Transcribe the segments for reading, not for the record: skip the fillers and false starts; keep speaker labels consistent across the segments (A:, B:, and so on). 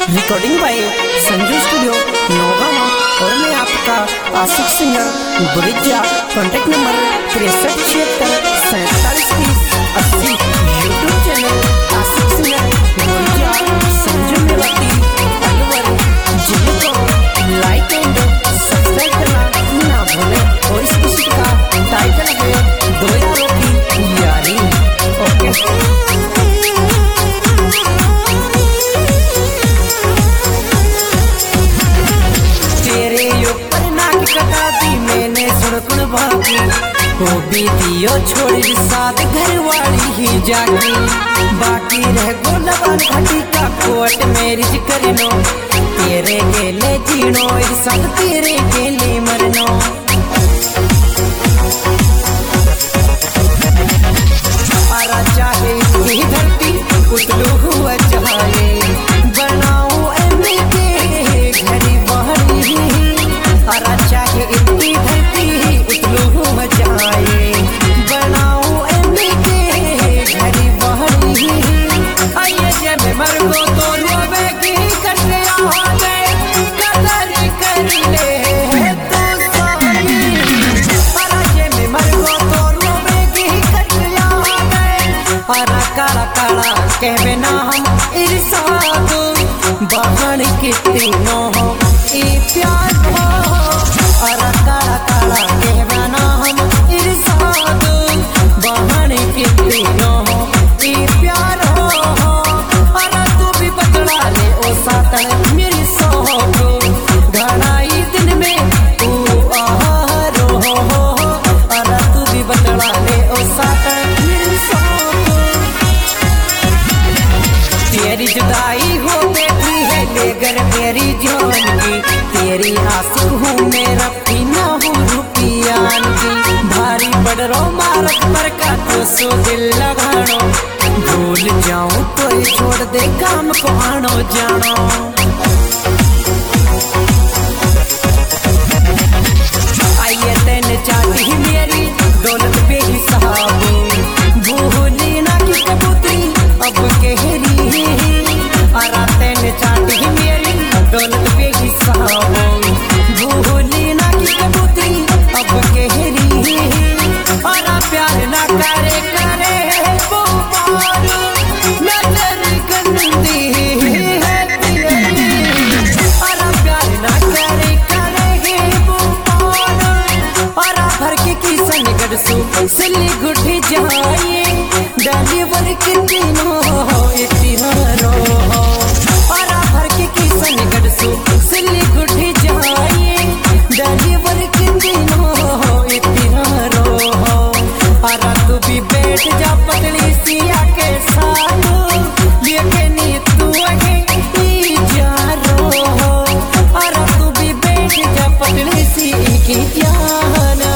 A: Recording by Sanju studio Naugama और मैं आपका Ashiq singer Burija. Contact number 6376473080। YouTube channel Ashiq singer Burija Sanju Mewati Alwar. जिनको लाइक एंड सब्सक्राइब करना ना भूलें। और इस किसी का टाइटल है 2 यारों की यारी। ओके वो भी दियो छोड़ी साथ घर वाली ही जागी। बाकी रह गोलबान घटी का कोट मेरिज करनो। तेरे गेले जीनो सब तेरे गेले मरनो। आरा चाहे ये धरती उतलू हुआ चाहे बनाओ एमे के घरी बहरी। आरा चाहे इतनी धरती उतलू हुआ चाहे बनाओ एमे के घरी बहरी। आइए जब मर गो तो रोवे की कटिया होले कदर कर ले तो सारी। आरा जब मर गो तो रोवे की कटिया होले। आरा काला काला कहवे ना हम इरसाद बहन कितनी नो हो ई प्यार हो। आरा काला काला कहवे ना हम इरसाद बहन कितनी नो हो ई प्यार हो। आरा तू भी बदला ले ओ सातन मेरी सोहो घनाई दिन में तू आहारो हो। आरा तू भी बदला ले ओ सातन मेरी सोहो। तेरी जुदाई हो बैठी है लेकर मेरी जान की। तेरी आंसू हूँ मेरा पीना हूँ रुपियान की। भारी पड़ रो मारत पर का तो सो दिल लगानो। भूल जाऊं तो छोड़ दे काम को आनो जानो। आइए तेन चाहती मेरी दौलत पे हिसाब। भूली ना की कबूतरी अब कहरी। आरा तेन चाहती मेरी दौलत पे हिसाब। भूली ना की कबूतरी अब कहरी। आरा प्यार ना करे करे वो पार नजर गंदी है तेरी। आरा प्यार ना करे करे वो पार। आरा भर के किसन गड़सू सिल्ली गुठी जाए डालीवर कितनी हो इतिहारो। आरा भर के किसन गड़सू सिल्ली गुठी जाए डालीवर कितनी हो इतिहारो। आरा तू भी बैठ जा पतली सिया के साथ लेके नी तू आगे ई जा रो। आरा तू भी बैठ जा पतली सी की जाना।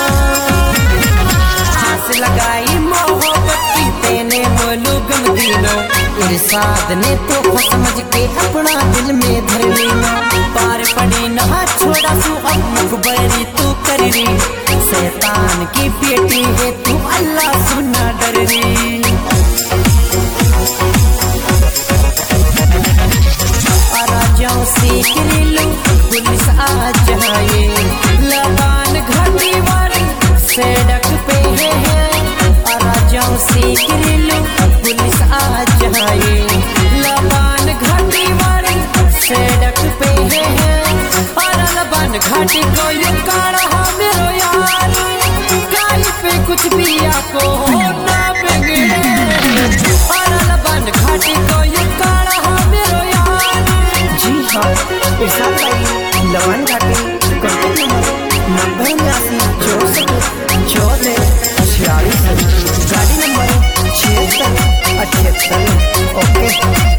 A: आस लगाई मोहब्बत की तेने बोलू गम दिनो। इरशाद ने तो समझ के अपना दिल में धर लेना। पार पड़ी ना छोड़ा तू अब मुखबरी तू कर री। शैतान की बेटी है तू अल्लाह सुना डर री। आरा जाऊं सीख लो पुलिस आ जाए। लगान घाटी वाली सड़क पे है। आरा जाऊं सीख लो पुलिस आ जाए। लगान घाटी वाली सड़क पे है। आरा लबान घाटी को ये काढ़ा मेरो यार। काल पे कुछ भी आपको होना बिगड़े। आरा लबान घाटी को ये काढ़ा मेरो यार। जी हाँ इरशाद भाई लबान घाटी कॉन्टैक्ट नंबर 896446 गाड़ी नंबर 7678। ओके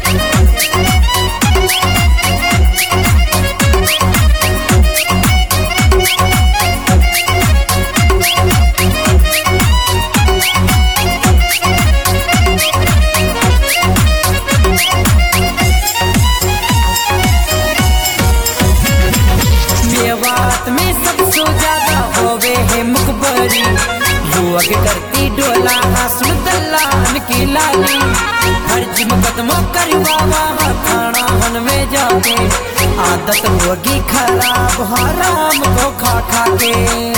A: के आदत होगी खराब हराम को खा खा के।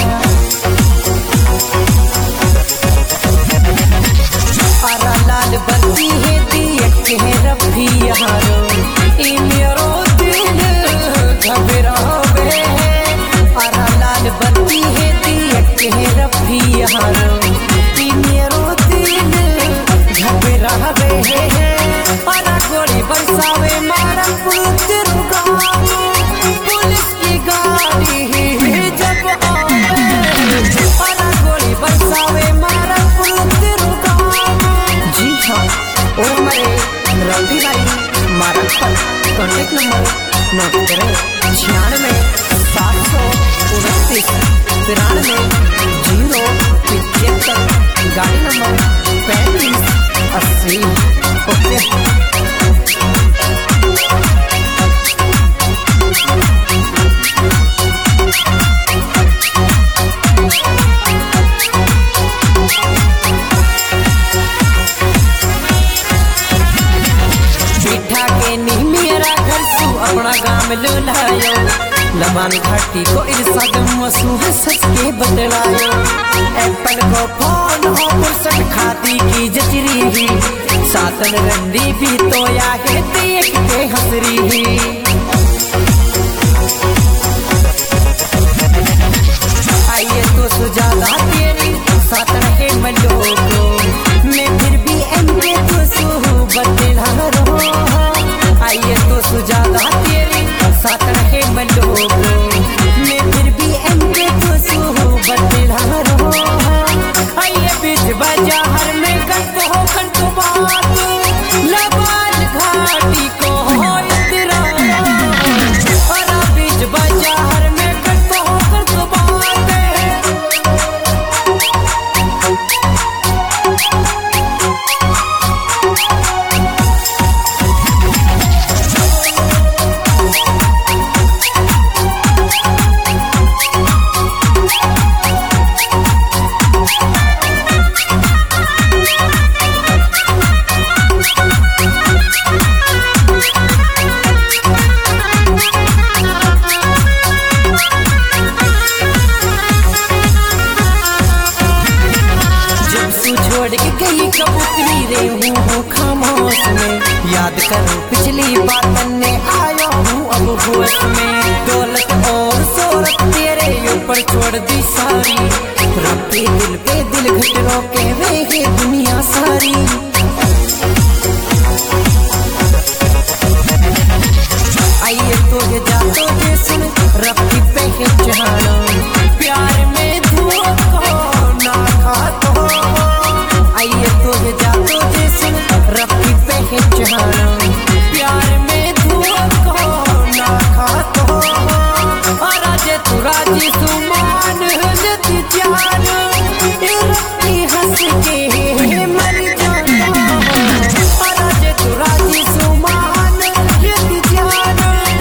A: अरा लाल बत्ती है दिए के रफी यारो ई मेरो दिल घबरावे। अरा लाल बत्ती है दिए के रफी यारो ई मेरो दिल घबरावे। अरा गोली बरसावे मारा पुलिस की गाड़ी जब आवे। अरा गोली बरसावे मारा ओ मरे रंडी भाई मारा पर कॉन्टेक्ट नंबर नोट करें 96 92 93 075 गाड़ी नंबर 3580। ओके अपना गाम लुलायो लबान घाटी को इरशाद मसू हंस के बतलायो। एप्पल को फोन हो फुर्सत खाती की जचरी ही सातन रंडी भी तो या है देख के हंसरी ही। आइए तो सुजाला तेरी साथ रहे मलो को मैं फिर भी एमके तो सू बतला रहो। आइए तो सुजाला तेरी साथ रहे मलो को मैं फिर भी एमके तो सू बतला रहो। आइए बीच बाजार में कंटो बात लबान घाटी को हो इतरा। अरा बीच बाजार में कंटो बात कबूतरी रे हूँ खामोश में। याद करो पिछली बात ने आयो हूँ अब होश में। दौलत और शोहरत तेरे ऊपर छोड़ दी सारी रब्बे दिल पे दिल घटरों के वे है दुनिया सारी। आइए तो ये जातो ये सुन रब्बी पे है जहानो प्यार में धोखा ना खातो। आइए तो ये जातो ये सुन रब्बी पे है जहानो प्यार में धोखा ना खातो। और राजे तू राजी सुमान जति जान रब्बी हंस के मर जाना। और राजे तू राजी सुमान जति जान।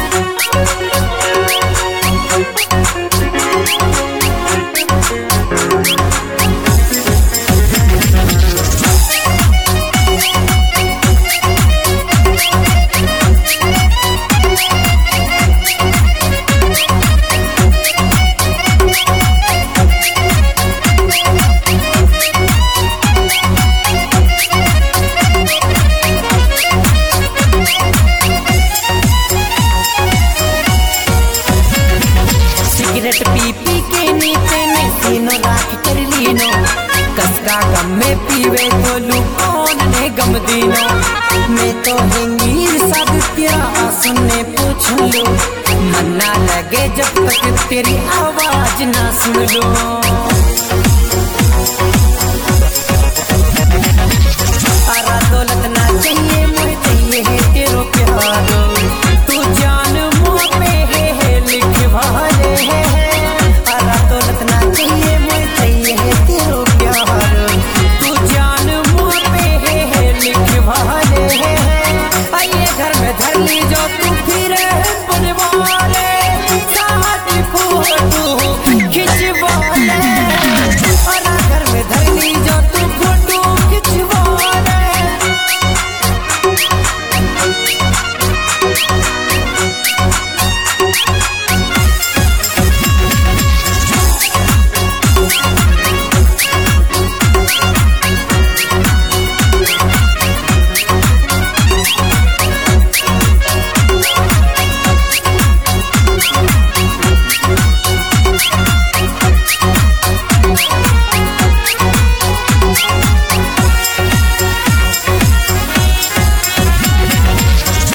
A: सिगरेट पी पी के नीचे में सीनो राख कर लीनो कसका गम में पीवे तो लू कौन ने गम दीनो। मैं तो हिंगीर सब तेरा सुनने पूछ लो मन्ना लगे जब तक तेरी आवाज ना सुन लो। अरा दौलत ना चाहिए मुझे चाहिए है तेरो प्यारो तू जान मुँह पे है लिख भाले है। अरा दौलत ना चाहिए मुझे चाहिए है तेरो प्यारो तू जान मुँह पे है लिख भाले है। आइए घर में धर ली जो तू